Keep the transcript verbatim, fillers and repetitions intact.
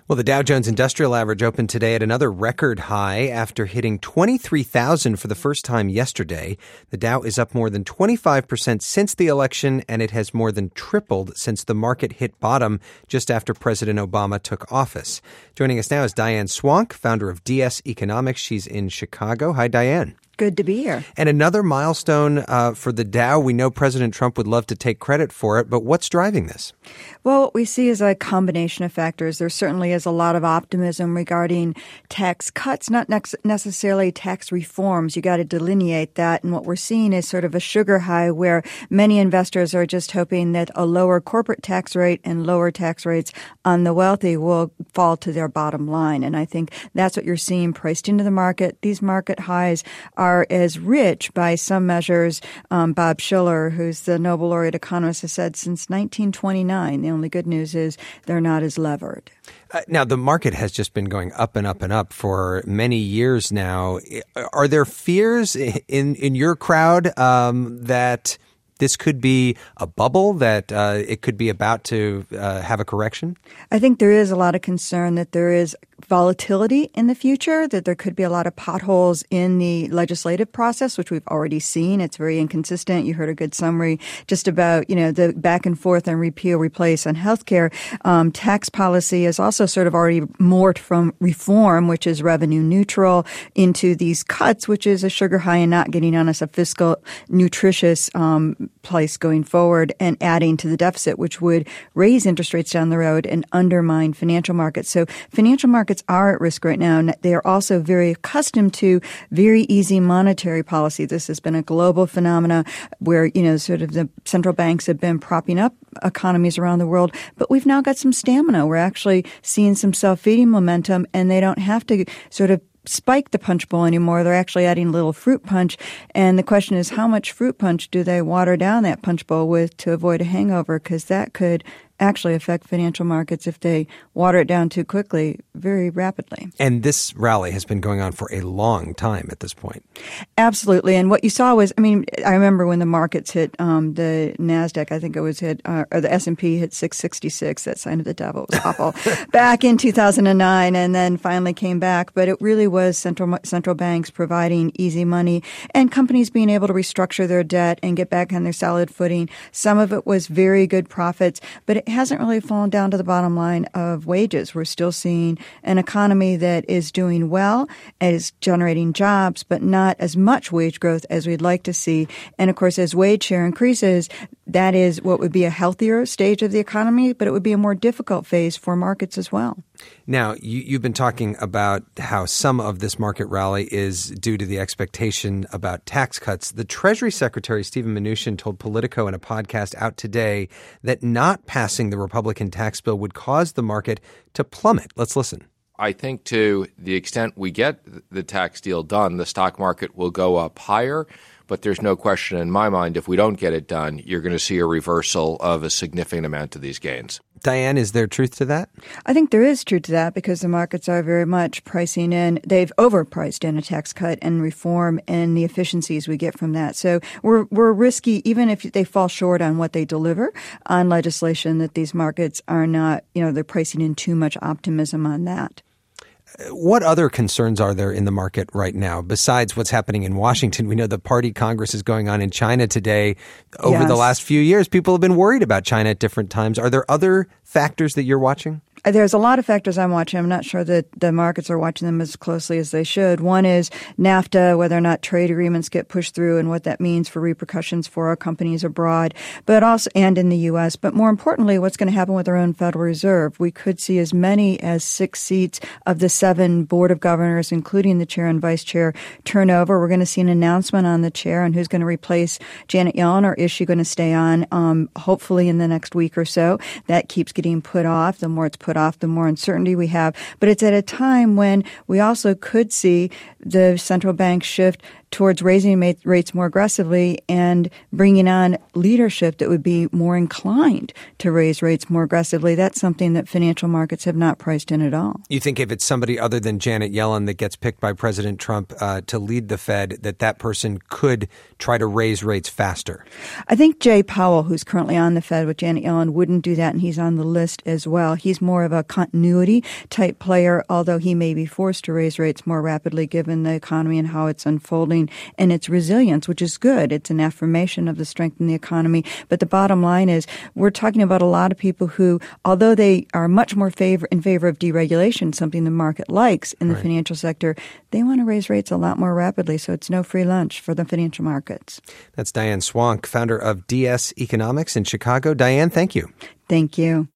Well, the Dow Jones Industrial Average opened today at another record high after hitting twenty-three thousand for the first time yesterday. The Dow is up more than twenty-five percent since the election, and it has more than tripled since the market hit bottom just after President Obama took office. Joining us now is Diane Swonk, founder of D S Economics. She's in Chicago. Hi, Diane. Good to be here. And another milestone uh, for the Dow. We know President Trump would love to take credit for it, but what's driving this? Well, what we see is a combination of factors. There certainly is a lot of optimism regarding tax cuts, not ne- necessarily tax reforms. You got to delineate that. And what we're seeing is sort of a sugar high where many investors are just hoping that a lower corporate tax rate and lower tax rates on the wealthy will fall to their bottom line. And I think that's what you're seeing priced into the market. These market highs are are as rich by some measures. Um, Bob Shiller, who's the Nobel laureate economist, has said since nineteen twenty-nine. The only good news is they're not as levered. Uh, now, the market has just been going up and up and up for many years now. Are there fears in, in your crowd um, that this could be a bubble, that uh, it could be about to uh, have a correction? I think there is a lot of concern that there is volatility in the future, that there could be a lot of potholes in the legislative process, which we've already seen. It's very inconsistent. You heard a good summary just about, you know, the back and forth on repeal, replace on healthcare. Um, tax policy is also sort of already morphed from reform, which is revenue neutral, into these cuts, which is a sugar high and not getting on us a fiscal nutritious um, place going forward, and adding to the deficit, which would raise interest rates down the road and undermine financial markets. So financial markets are at risk right now, and they are also very accustomed to very easy monetary policy. This has been a global phenomena where, you know, sort of the central banks have been propping up economies around the world, but we've now got some stamina. We're actually seeing some self-feeding momentum, and they don't have to sort of spike the punch bowl anymore. They're actually adding a little fruit punch. And the question is, how much fruit punch do they water down that punch bowl with to avoid a hangover? Because that could actually affect financial markets if they water it down too quickly, very rapidly. And this rally has been going on for a long time at this point. Absolutely. And what you saw was, I mean, I remember when the markets hit um, the NASDAQ, I think it was hit, uh, or the S and P hit six sixty-six, that sign of the devil. It was awful. Back in two thousand nine, and then finally came back. But it really was central central banks providing easy money and companies being able to restructure their debt and get back on their solid footing. Some of it was very good profits, but it hasn't really fallen down to the bottom line of wages. We're still seeing an economy that is doing well, is generating jobs, but not as much wage growth as we'd like to see. And of course, as wage share increases, that is what would be a healthier stage of the economy, but it would be a more difficult phase for markets as well. Now, you, you've been talking about how some of this market rally is due to the expectation about tax cuts. The Treasury Secretary, Steven Mnuchin, told Politico in a podcast out today that not passing the Republican tax bill would cause the market to plummet. Let's listen. I think to the extent we get the tax deal done, the stock market will go up higher. But there's no question in my mind, if we don't get it done, you're going to see a reversal of a significant amount of these gains. Diane, is there truth to that? I think there is truth to that because the markets are very much pricing in. They've overpriced in a tax cut and reform and the efficiencies we get from that. So we're we're risky, even if they fall short on what they deliver on legislation, that these markets are not, you know, they're pricing in too much optimism on that. What other concerns are there in the market right now besides what's happening in Washington? We know the Party Congress is going on in China today. Over yes. the last few years, people have been worried about China at different times. Are there other factors that you're watching? There's a lot of factors I'm watching. I'm not sure that the markets are watching them as closely as they should. One is NAFTA, whether or not trade agreements get pushed through and what that means for repercussions for our companies abroad, but also and in the U S. But more importantly, what's going to happen with our own Federal Reserve. We could see as many as six seats of the seven board of governors, including the chair and vice chair, turn over. We're going to see an announcement on the chair and who's going to replace Janet Yellen, or is she going to stay on, um, hopefully in the next week or so. That keeps getting put off. The more it's put off, the more uncertainty we have. But it's at a time when we also could see the central bank shift towards raising ma- rates more aggressively and bringing on leadership that would be more inclined to raise rates more aggressively. That's something that financial markets have not priced in at all. You think if it's somebody other than Janet Yellen that gets picked by President Trump uh, to lead the Fed, that that person could try to raise rates faster? I think Jay Powell, who's currently on the Fed with Janet Yellen, wouldn't do that, and he's on the list as well. He's more of a continuity type player, although he may be forced to raise rates more rapidly given the economy and how it's unfolding and its resilience, which is good. It's an affirmation of the strength in the economy. But the bottom line is we're talking about a lot of people who, although they are much more favor in favor of deregulation, something the market likes in the right. financial sector, they want to raise rates a lot more rapidly. So it's no free lunch for the financial markets. That's Diane Swonk, founder of D S Economics in Chicago. Diane, thank you. Thank you.